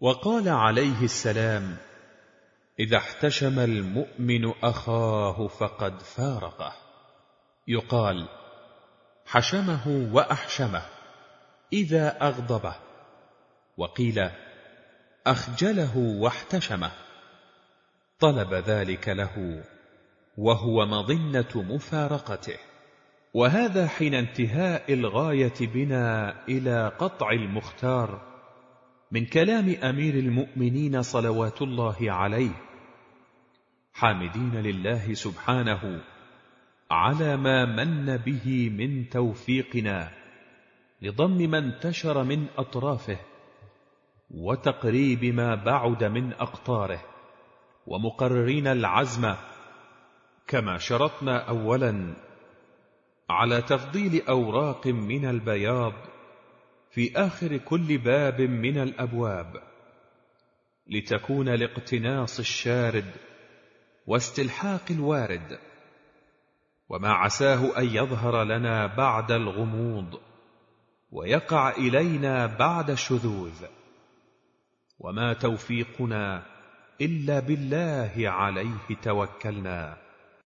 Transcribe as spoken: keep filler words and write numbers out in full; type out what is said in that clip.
وقال عليه السلام: إذا احتشم المؤمن أخاه فقد فارقه. يقال: حشمه وأحشمه إذا أغضبه. وقيل: أخجله واحتشمه، طلب ذلك له وهو مظنة مفارقته. وهذا حين انتهاء الغاية بنا إلى قطع المختار من كلام أمير المؤمنين صلوات الله عليه، حامدين لله سبحانه على ما من به من توفيقنا لضم ما انتشر من أطرافه، وتقريب ما بعد من أقطاره، ومقررين العزم كما شرطنا أولا على تفضيل أوراق من البياض في آخر كل باب من الأبواب، لتكون لاقتناص الشارد واستلحاق الوارد، وما عساه أن يظهر لنا بعد الغموض ويقع إلينا بعد الشذوذ. وما توفيقنا إلا بالله عليه توكلنا.